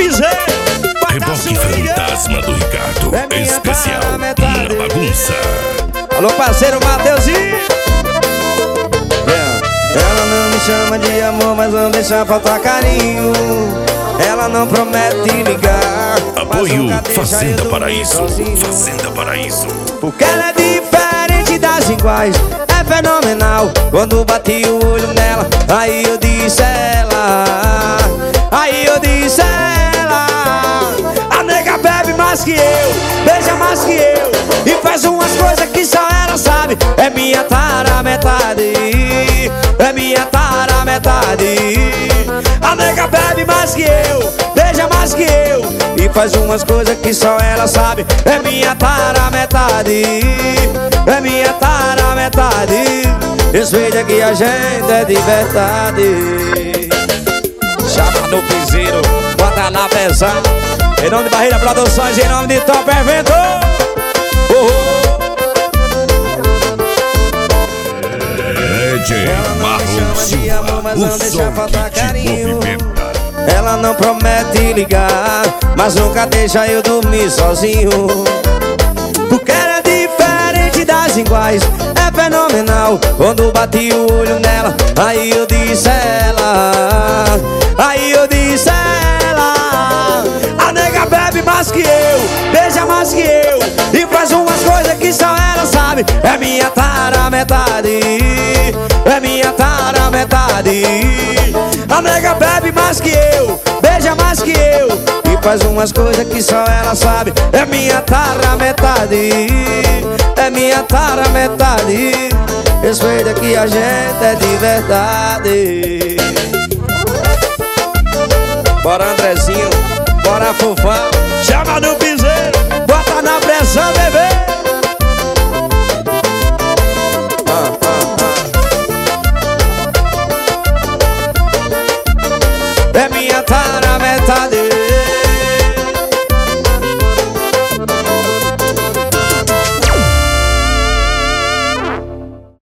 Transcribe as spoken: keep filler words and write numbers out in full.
piseiro. Reboque fantasma do Ricardo, É especial tara, na metade. bagunça. Alô, parceiro Mateuzinho. Ela não me chama de amor, mas não deixa faltar carinho. Ela não promete ligar, Apoio mas nunca deixa Fazenda eu Paraíso. sozinho. Fazenda Paraíso. Porque ela é diferente das iguais, é fenomenal. Quando bati o olho nela, aí eu disse ela, aí eu disse ela. A nega bebe mais que eu, beija mais que eu, e faz umas coisas que só ela sabe. É minha tara metade, é minha tara metade. A nega bebe mais que eu, beija mais que eu, e faz umas coisas que só ela sabe. É minha tara metade, é minha tara metade. Respeita que a gente é de verdade. Chama no piseiro, bota na pesão. Em nome de Barreira Produções, em nome de Top Evento. Oh, D J Marlon Silva, o som que te movimenta. ela não promete ligar, mas nunca deixa eu dormir sozinho. Porque ela é diferente das iguais, é fenomenal. Quando bati o olho nela, aí eu disse ela, aí eu disse ela. A nega bebe mais que eu, beija mais que eu, e faz umas coisas que só ela sabe. É minha tara metade, é minha tara metade. A nega bebe mais que eu, beija mais que eu, e faz umas coisas que só ela sabe. É minha tara metade, é minha tara metade. Respeita que a gente é de verdade. Bora Andrezinho, bora Fofão, chama no